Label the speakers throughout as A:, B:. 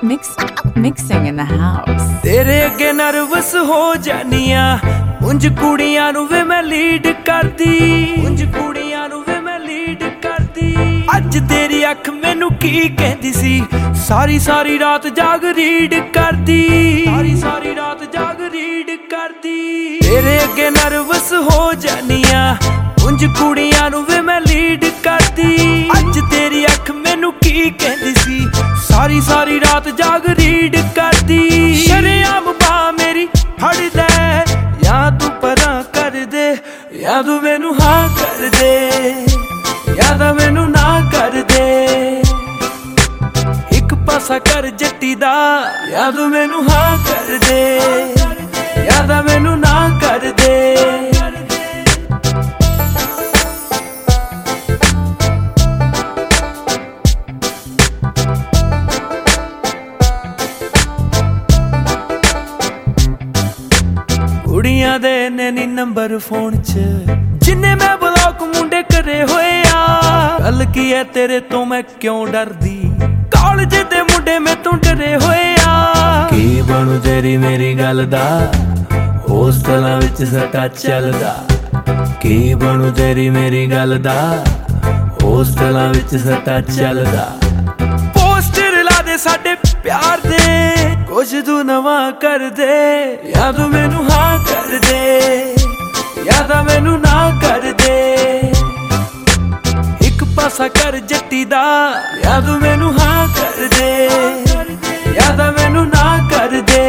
A: Mixing in the house.
B: तेरे अगे nervous हो जानिया उंज कुड़ियां नू वे मैं लीड करदी उंज कुड़ियां नू वे मैं लीड करदी अज तेरी अख मैनू की कहंदी सी सारी सारी रात जाग रीड करदी सारी सारी रात जाग रीड करदी तेरे अगे नर्वस हो जानिया उंज कुड़ियां नू वे मैं लीड करदी अज तेरी अख मैनू की कहंदी सी सारी सारी रात जाग रीड करदी शरेआम बा मेरी फड़ दे या तू परां कर दे या तू मैनू हाँ कर दे या तां मैनू ना कर दे एक पासा कर जट्टी दा या तू मैनू हाँ कर दे या तां मैनू ना कर दे कुड़ियां दे ने नी नंबर फोन च जिन्ने मैं ब्लॉक मुंडे करे होए आ गल की है तेरे तो मैं क्यों डरदी कॉलेज दे मुंडे मैं तू डरे होए आ की बनू तेरी मेरी गल दा होस्टलां विच सटा चलदा की बनू तेरी मेरी गल दा होस्टलां विच सटा चलदा पोस्टर ला दे साडे प्यार दे कुछ तू नवा कर दे या तू मैनू हाँ कर दे या तां मैनू ना कर दे एक पासा कर जट्टी दा या तू मैनू हाँ कर दे या तां मैनू ना कर दे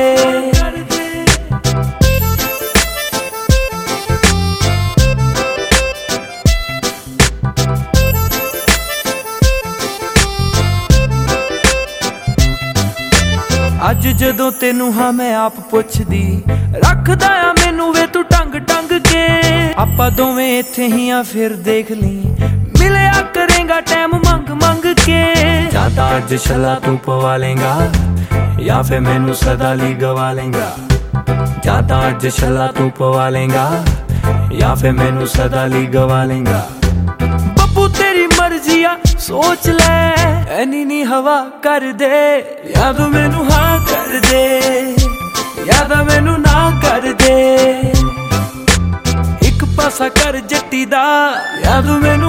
B: अज जदों तेनू हाँ मैं आप पुछदी रखदा आ मैनू वे तू टंग टंग के आपां दोवें इत्थे ही आ फिर देख ली मिलिया करेगा टाइम मंग मंग के जाता अज छला तू पवा लेगा या फिर मैनू सदा ली गवा लेगा जाता अज छला तू पवा लेगा या फिर मैनू सदा ली गवा लेगा बब्बू तेरी मर्जी आ सोच ले ऐनी नी हवा कर दे या तू मैनू हाँ कर दे या तां मैनू ना कर दे एक पासा कर जट्टी दा या तू मैनू